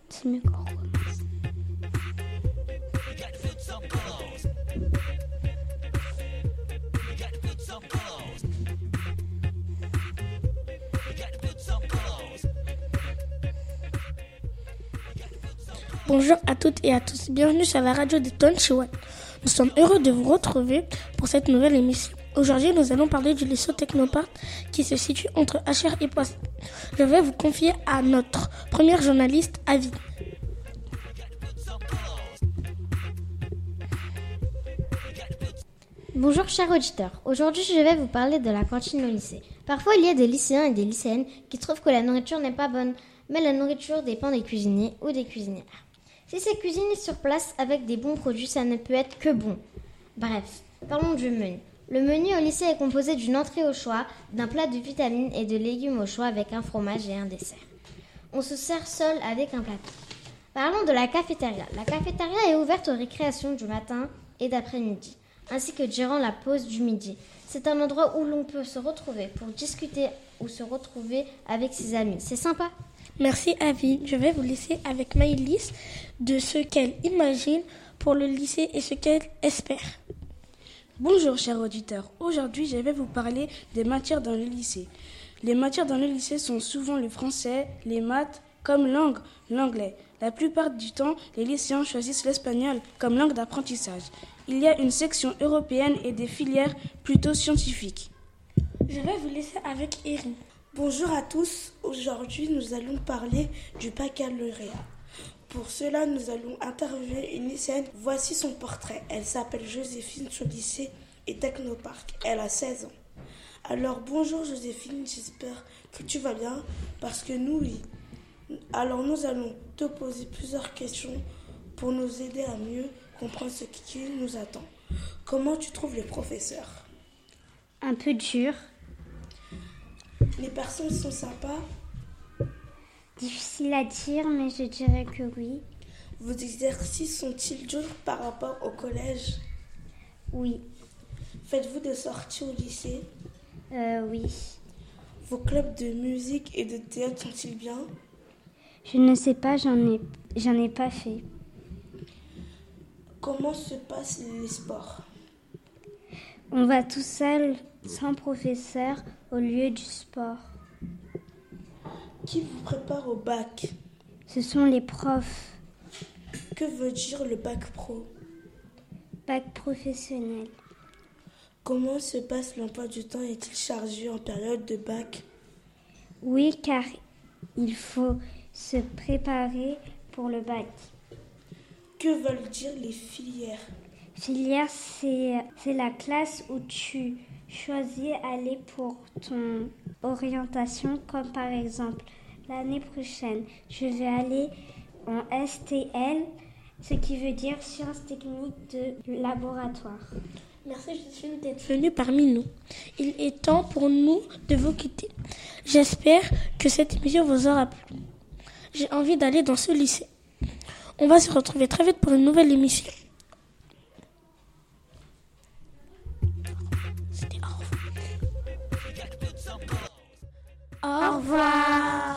C'est mieux qu'on recommence. Bonjour à toutes et à tous, bienvenue sur la radio des Tonnes chez Watt. Nous sommes heureux de vous retrouver pour cette nouvelle émission. Aujourd'hui, nous allons parler du lycée Technopart qui se situe entre Achères et Poissy. Je vais vous confier à notre première journaliste, Avi. Bonjour chers auditeurs, aujourd'hui je vais vous parler de la cantine au lycée. Parfois il y a des lycéens et des lycéennes qui trouvent que la nourriture n'est pas bonne, mais la nourriture dépend des cuisiniers ou des cuisinières. Si c'est cuisiné sur place avec des bons produits, ça ne peut être que bon. Bref, parlons du menu. Le menu au lycée est composé d'une entrée au choix, d'un plat de vitamines et de légumes au choix avec un fromage et un dessert. On se sert seul avec un plateau. Parlons de la cafétéria. La cafétéria est ouverte aux récréations du matin et d'après-midi, ainsi que durant la pause du midi. C'est un endroit où l'on peut se retrouver pour discuter ou se retrouver avec ses amis. C'est sympa. Merci Avi. Je vais vous laisser avec Maëlys de ce qu'elle imagine pour le lycée et ce qu'elle espère. Bonjour chers auditeurs, aujourd'hui je vais vous parler des matières dans le lycée. Les matières dans le lycée sont souvent le français, les maths comme langue, l'anglais. La plupart du temps, les lycéens choisissent l'espagnol comme langue d'apprentissage. Il y a une section européenne et des filières plutôt scientifiques. Je vais vous laisser avec Erin. Bonjour à tous, aujourd'hui nous allons parler du baccalauréat. Pour cela, nous allons interviewer une lycéenne. Voici son portrait. Elle s'appelle Joséphine, son lycée est Technopark. Elle a 16 ans. Alors bonjour Joséphine, j'espère que tu vas bien, parce que nous, oui. Alors nous allons te poser plusieurs questions pour nous aider à mieux comprendre ce qui nous attend. Comment tu trouves les professeurs ? Un peu dur. Les personnes sont sympas. Difficile à dire, mais je dirais que oui. Vos exercices sont-ils durs par rapport au collège ? Oui. Faites-vous des sorties au lycée ? Oui. Vos clubs de musique et de théâtre sont-ils bien ? Je ne sais pas, j'en ai pas fait. Comment se passent les sports ? On va tout seul, sans professeur, au lieu du sport. Qui vous prépare au bac ? Ce sont les profs. Que veut dire le bac pro ? Bac professionnel. Comment se passe l'emploi du temps ? Est-il chargé en période de bac ? Oui, car il faut se préparer pour le bac. Que veulent dire les filières ? Filière, c'est la classe où tu choisis aller pour ton orientation, comme par exemple l'année prochaine, je vais aller en STL, ce qui veut dire sciences techniques de laboratoire. Merci Joséphine d'être venue parmi nous. Il est temps pour nous de vous quitter. J'espère que cette émission vous aura plu. J'ai envie d'aller dans ce lycée. On va se retrouver très vite pour une nouvelle émission. C'était au revoir. Au revoir.